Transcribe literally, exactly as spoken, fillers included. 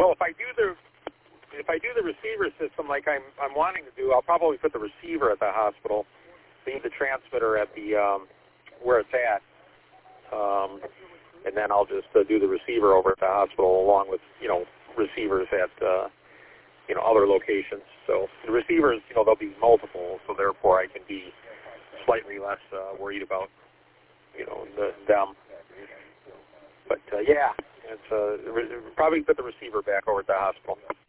well, if I do the if I do the receiver system like I'm I'm wanting to do, I'll probably put the receiver at the hospital, leave the transmitter at the um, where it's at, um, and then I'll just uh, do the receiver over at the hospital along with you know receivers at uh, you know other locations. So the receivers, you know, there'll be multiple, so therefore I can be slightly less uh, worried about you know the, them. But uh, yeah, it's uh, re- probably put the receiver back over at the hospital.